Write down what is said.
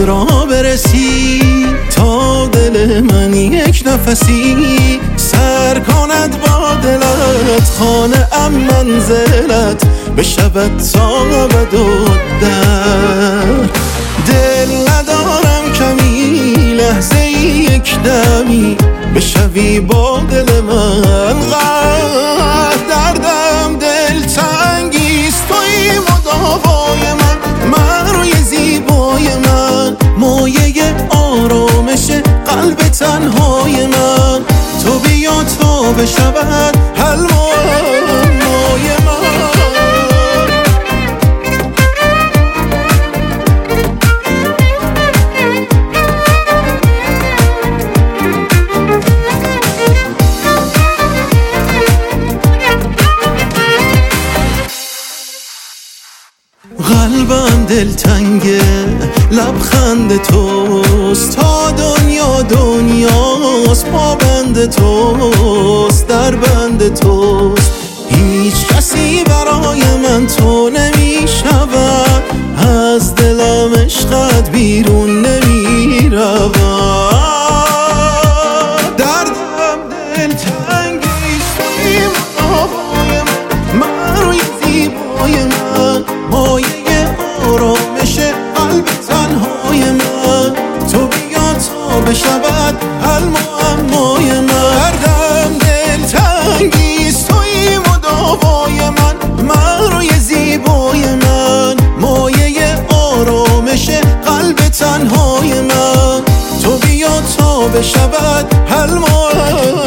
را برسی، تا دل من یک نفسی سر کند با دلت. خانه ام منزلت بشود تا ابد الدهر. دل ندارم کمی، لحظه یک دمی بشوی با دل من غرق. دردم دل تنگیست، توی مداوای من روی زیبای من، مایه آرامش قلب تنهای من. تو بیا تا بشود حلوای من. قلبم دلتنگه، لبخند توست، تا دنیا دنیاست پابند توست، در بند توست. هیچ کسی برای من تو نمیشود، از دلم عشقت بیرون نمیرود. دردم دلتنگیست، توی مداوای من روی زیبای من، مایه آرامش قلب تنهای من. تو بیا تا بشود حل معمای من. دردم دلتنگیست، توی مداوای من روی زیبای من، مایه آرامش قلب تنهای من. تو بیا تا بشود حل معمای